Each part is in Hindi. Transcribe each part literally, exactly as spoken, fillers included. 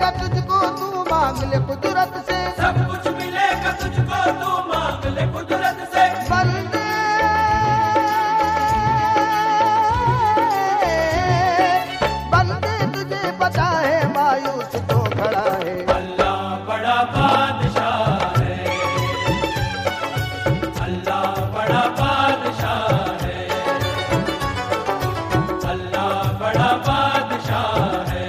मिलेगा तुझको तू मांग ले कुदरत से, सब कुछ मिलेगा तुझको तू मांग ले कुदरत से। बंदे बंदे तुझे पता है मायूस तो खड़ा है। अल्लाह बड़ा बादशाह है, अल्लाह बड़ा बादशाह है, अल्लाह बड़ा बादशाह है।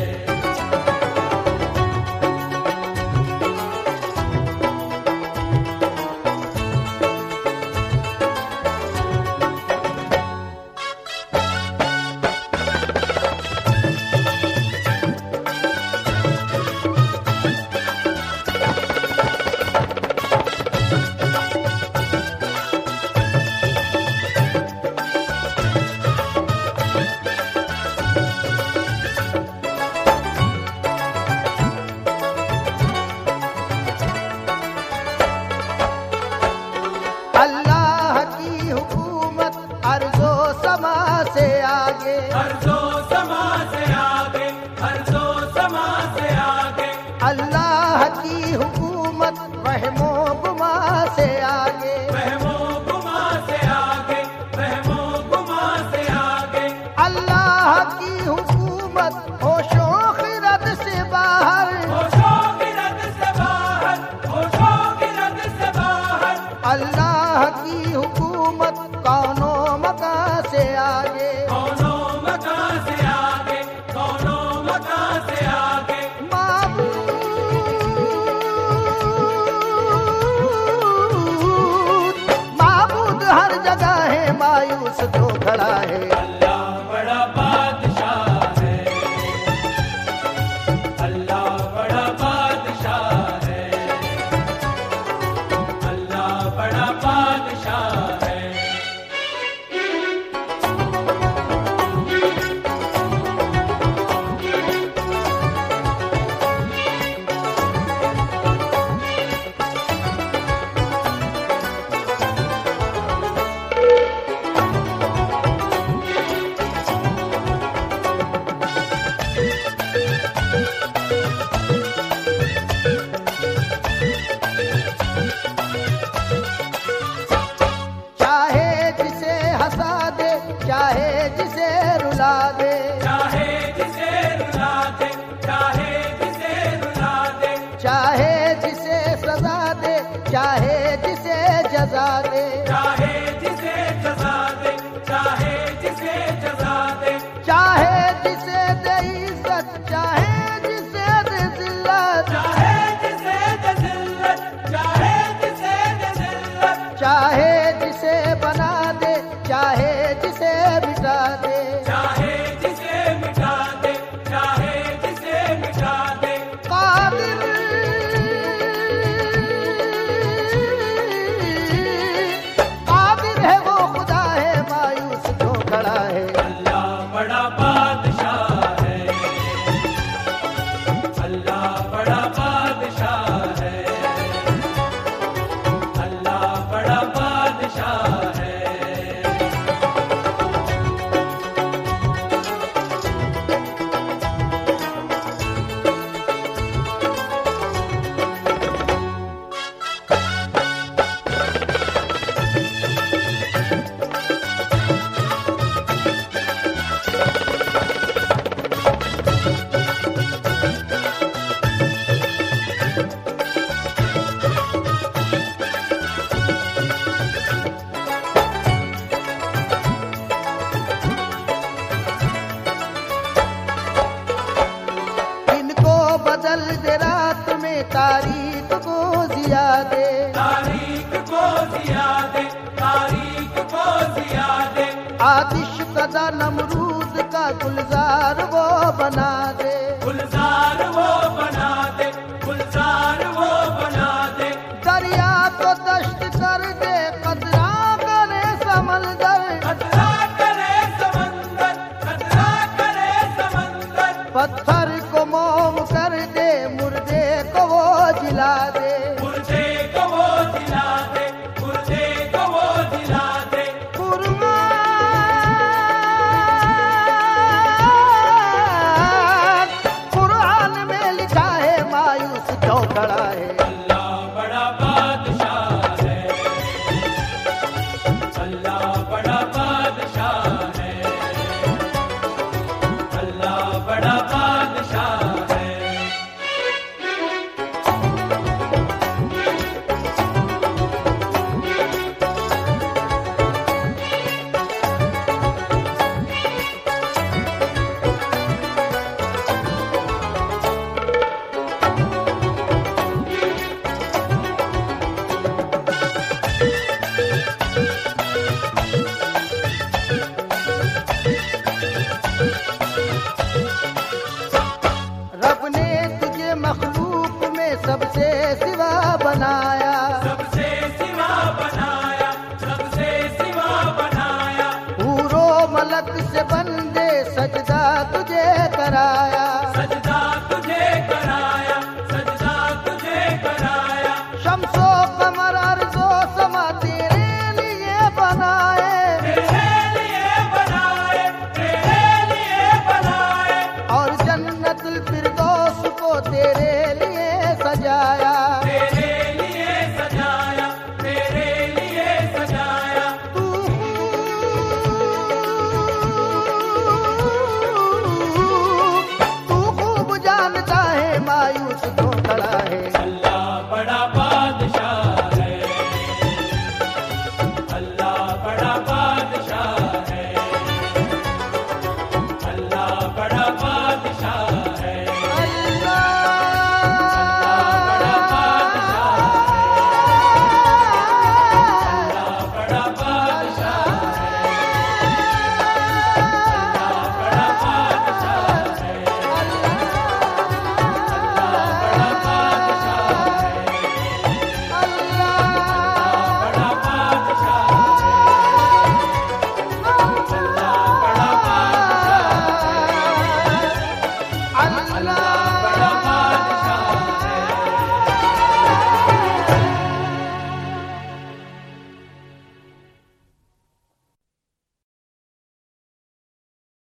अल्लाह की हुकूमत अर्ज़ो समा से आगे, अर्ज़ो समा से आगे, अर्ज़ो समा से आगे। अल्लाह की हुकूमत रहमो गुमा से आगे, रहमो गुमा से आगे, रहमो गुमा से आगे। अल्लाह की हुकूमत होशो खिरत से बाहर, होशो गिरद से बाहर, होशो गिरद से बाहर। अल्लाह की हुकूमत कौनो मका से आगे, कौनो मकान से आगे, कौनो मकान से आगे। माबूद माबूद हर जगह है मायूस तो खड़ा है। अल्लाह बड़ा बादशाह है, अल्लाह बड़ा बादशाह है, अल्लाह बड़ा बादशाह है। चाहे जिसे हंसा दे, चाहे जिसे रुला दे, चाहे जिसे रुला दे, चाहे जिसे रुला दे। चाहे जिसे सजा दे, चाहे जिसे जजा दे, चाहे जिसे जजा दे, चाहे जिसे जजा दे। चाहे जिसे दे इज्जत, चाहे जिसे दे जिल्लत, चाहे जिसे दे जिल्लत, चाहे जिसे दे जिल्लत। चाहे जिसे बना दे, चाहे जिसे मिटा दे, चाहे जिसे मिटा दे, चाहे जिसे मिटा दे। कादिर कादिर है वो खुदा है मायूस तो खड़ा है। अल्लाह बड़ा बादशाह है, अल्लाह बड़ा बादशाह है, अल्लाह बड़ा बादशाह है। इनको बदल दे रात में तारीख को जिया दे, तारीख को जिया दे, तारीख को जिया दे। आतिश कदा नमरूद का गुलजार वो बना दे, गुलजार वो बना दे, गुलजार वो बना दे। दरिया को दश्त कर दे, कतरा करे समंदर, खतरा करे समंदर, खतरा करे समंदर। पत्थर को मोम कर दे, मुर्दे को वो जिला दे, मुर्दे को वो जिला दे, मुर्दे को वो जिला दे। कुरान कुरान में लिखा कराया। सजदा तुझे कराया, सजदा तुझे कराया। शम्सो कमर अर्ज़ो समा तेरे लिए बनाए, तेरे लिए बनाए, तेरे लिए बनाए। और जन्नतुल फिरदौस को तेरे लिए सजाया। तेरे लिए सजाया, तेरे लिए सजाया। तू तू खूब जानता है मायूस क्यों खड़ा है। अल्लाह बड़ा बादशाह है, अल्लाह बड़ा बादशाह है, अल्लाह बड़ा बादशाह